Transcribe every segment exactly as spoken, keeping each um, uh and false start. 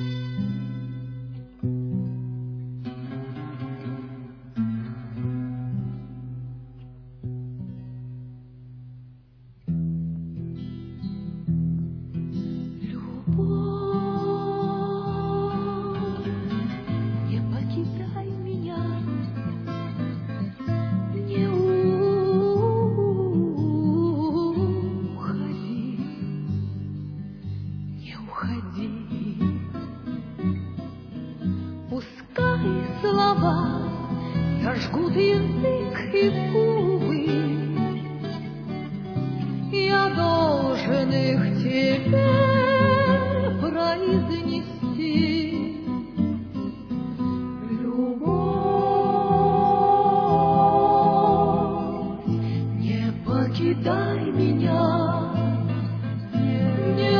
Слова зажгут язык и губы, я должен их тебе произнести. Любовь, не покидай меня, не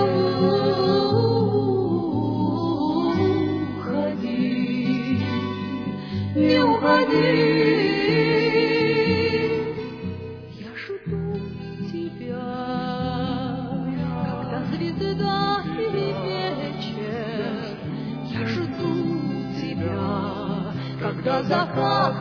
Не уходи, я жду тебя, когда звезда и вечер. Я жду тебя, когда закат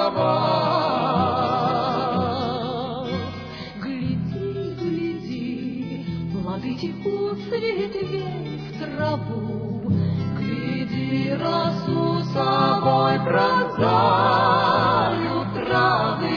кровав. Гляди, гляди, плоды текут с ветвей в траву. Гляди, росу собой пронзают травы.